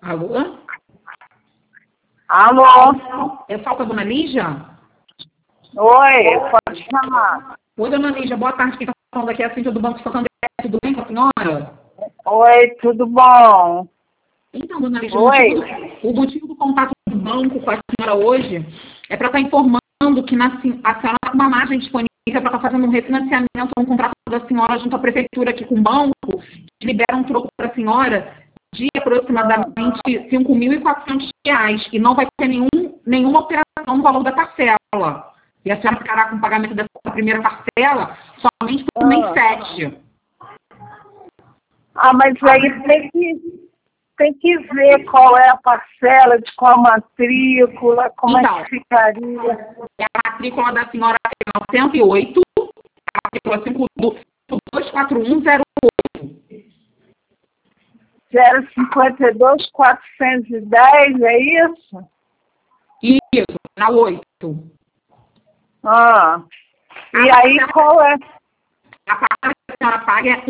Alô? Alô? Eu falo com a dona Lígia? Oi, pode chamar. Oi, dona Lígia, boa tarde. Quem está falando aqui é a Cíntia do Banco Santander. Tudo bem com a senhora? Oi, tudo bom? Então, dona Lígia, Oi. o motivo do contato do banco com a senhora hoje é para estar informando que a senhora está com uma margem disponível para estar fazendo um refinanciamento, um contrato da senhora junto à prefeitura aqui com o banco, que libera um troco para a senhora de aproximadamente R$ 5.400 e não vai ter nenhuma operação no valor da parcela. E a senhora ficará com o pagamento dessa primeira parcela somente por mês 7. Mas aí tem que ver qual é a parcela, de qual matrícula, como Então, é que ficaria. A matrícula da senhora é 108, a matrícula 524108. 052.410, é isso? Isso, na 8. E aí qual é? A parcela que a senhora paga é R$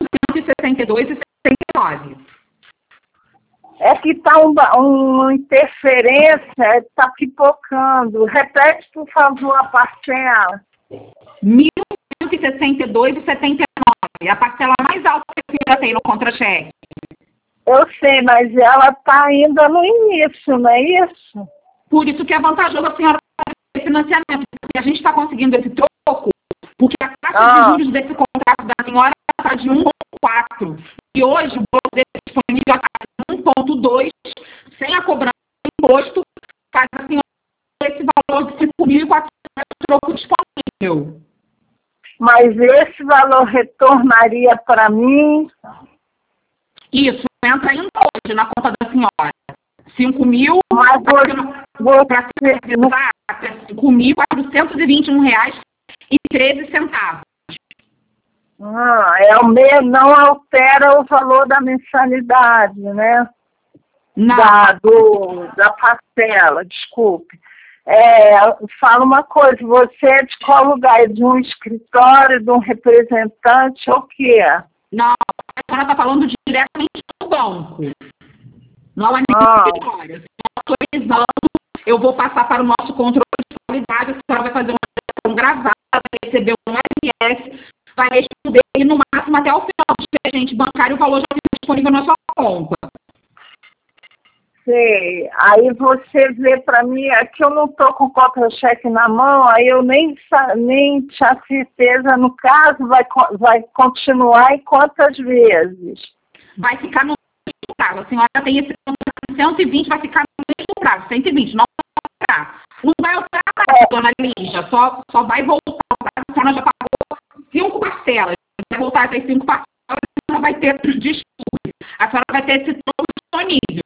1.162,79. É que está uma interferência, está pipocando. Repete, por favor, a parcela. R$ 1.162,79. É a parcela mais alta que a senhora tem no contra-cheque. Eu sei, mas ela está ainda no início, não é isso? Por isso que é vantajoso a senhora fazer financiamento. Porque a gente está conseguindo esse troco, porque a taxa de juros desse contrato da senhora está de 1,4. E hoje o valor desse disponível está de 1,2, sem a cobrança de imposto, faz a senhora esse valor de 5.400 troco disponível. Mas esse valor retornaria para mim? Isso, entra ainda hoje na conta da senhora. 5.000, mas para ser exato, é R$ 5.421,13. Não altera o valor da mensalidade, né? Não. Da parcela, desculpe. Fala uma coisa, você é de qual lugar? É de um escritório, de um representante ou o quê? Não, a senhora está falando diretamente do banco. Não é nem escritório. Autorizando, eu vou passar para o nosso controle de qualidade, a senhora vai fazer uma ligação gravada, vai receber um SMS, vai responder e no máximo até o final do expediente bancário o valor já fica disponível na sua conta. Sei. Aí você vê para mim, é que eu não estou com o contra-cheque na mão, aí eu nem tinha certeza, no caso, vai continuar em quantas vezes? Vai ficar no mesmo prazo. A senhora tem esse contrato de 120, vai ficar no mesmo prazo, 120, não vai alterar. Não vai alterar nada, dona Lígia, só vai voltar. A senhora já pagou 5 parcelas, vai voltar essas 5 parcelas, a senhora vai ter, desculpe, a senhora vai ter esse troco disponível.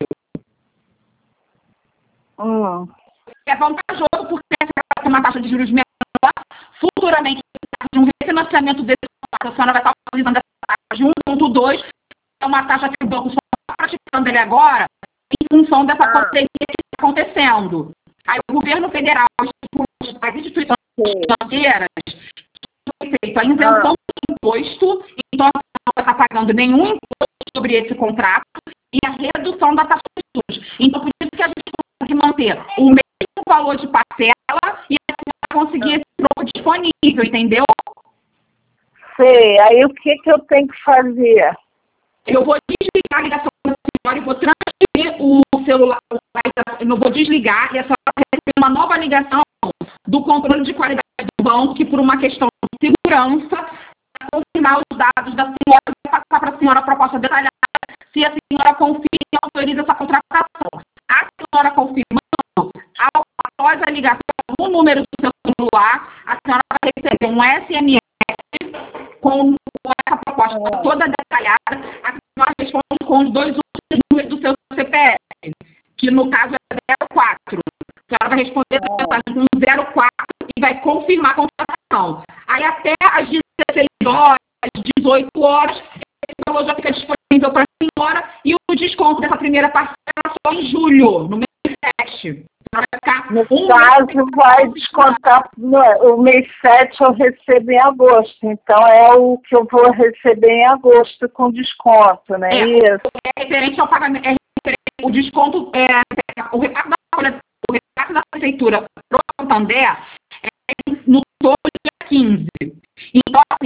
É vantajoso porque a senhora vai ter uma taxa de juros menor, futuramente, de um refinanciamento desse contrato, a senhora vai estar utilizando essa taxa de 1,2, é uma taxa que o banco só está praticando ele agora, em função dessa pandemia que está acontecendo. Aí o governo federal, as instituições financeiras, foi feita a isenção do imposto, então a senhora não vai estar pagando nenhum imposto sobre esse contrato e a redução da taxa de juros. Então, por isso que a gente consegue manter o mesmo valor de parcela e a senhora conseguir esse troco disponível, entendeu? Sei. Aí o que eu tenho que fazer? Eu vou desligar a ligação da senhora e vou transferir o celular. Eu não vou desligar e a senhora vai receber uma nova ligação do controle de qualidade do banco, que por uma questão de segurança, para confirmar os dados da senhora, vai passar para a senhora a proposta detalhada, se a senhora confirma e autoriza essa contratação. A senhora confirmando, após a ligação no número do seu celular, a senhora vai receber um SMS com essa proposta toda detalhada, a senhora responde com os 2 últimos números do seu CPF, que no caso é 04. A senhora vai responder essa mensagem com 04 e vai confirmar a contratação. Aí até às 16 horas, às 18 horas, esse valor já fica disponível para a senhora e o desconto dessa primeira parcela só em julho, no mês 7. No caso, vai descontar o mês 7 eu recebo em agosto. Então, é o que eu vou receber em agosto com desconto, né? Isso. É referente ao pagamento, é referente o desconto, o repasse da prefeitura para o Santander é no todo dia 15. Então, assim,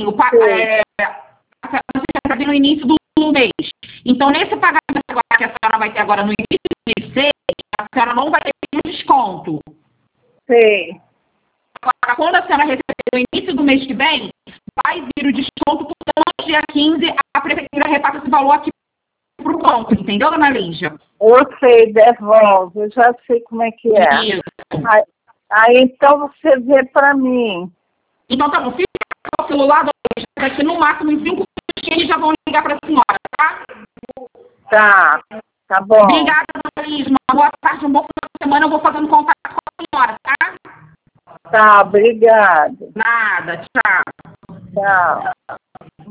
você está no início do mês. Então, nesse pagamento agora que a senhora vai ter agora no início do mês 6, a senhora não vai ter nenhum desconto. Sim. Agora, quando a senhora receber no início do mês que vem, vai vir o desconto, porque no dia 15 a prefeitura repassa esse valor aqui para o banco, entendeu, dona Lígia? Eu sei, devolve, eu já sei como é que é. Isso. Aí então você vê para mim. Então tá bom, fica com o celular, dona Lígia, daqui no máximo em 5 minutos eles já vão ligar para a senhora, tá? Tá bom. Obrigada, dona Lígia, uma boa tarde, um bom final de semana, eu vou fazendo contato com a senhora, tá? Tá, obrigada. Nada, tchau. Tchau.